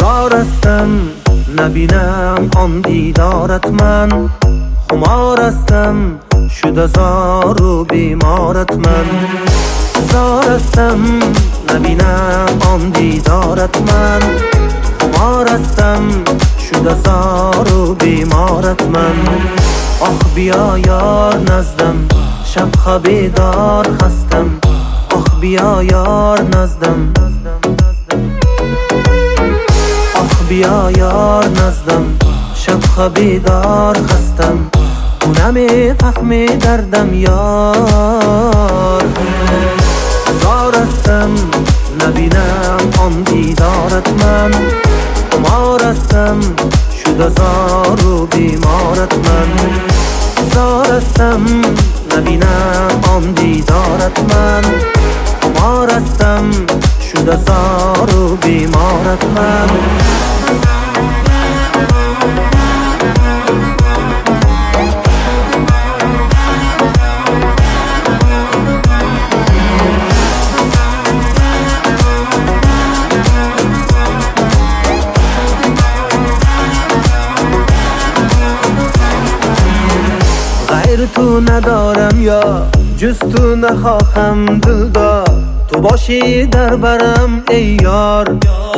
زارستم نبینم آن دیدارت، من خمارستم شده زار و بیمارت، من زارستم نبینم آن دیدارت، من خمارستم شده زار و بیمارت، من آخ بیا یار نزدم شب خبیدار خستم، آخ بیا یار نزدم، آخ بیا یار نزدم شب خبیدار خستم، تو نمیفهمی دردم یار. زارستم نبینم آن دیدارت، من خمارستم شده زار و بیمارت، من زارستم نبینم آن دیدارت، من خمارستم شده زار و بیمارت، من غیر تو ندارم یا جز تو نخواهم دلدار، تو باشی در برم ای یار.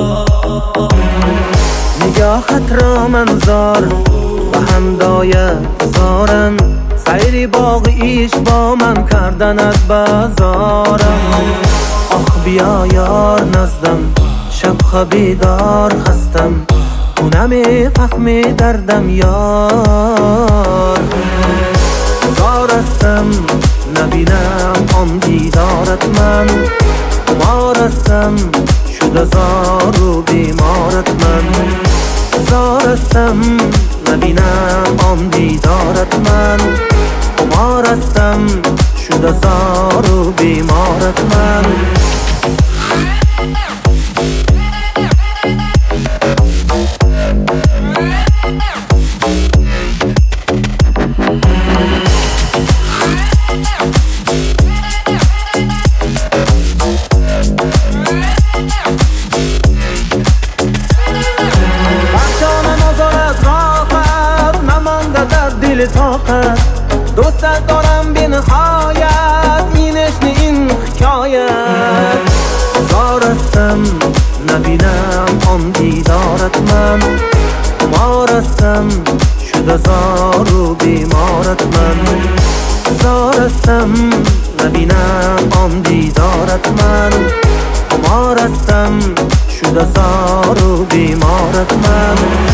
نگاهت را منظار و همدای زارم، سیری باغ ایش با من کردنت بازارم. آخ بیا یار نزدم شب خبیدار خستم، تو نمیفهمی دردم یار. زارستم نبینم آن دیدارت، من خمارستم شده زار و بیمارت، من زارستم نبینم آن دیدارت، من خمارستم شده زار و بیمارت، من طاقت دوست دارم بی نهایت، اینش این حکایت. زارستم نبینم آن دیدارت، من خمارستم شده زار و بیمارت، من زارستم نبینم آن دیدارت، من خمارستم شده زار و بیمارت، من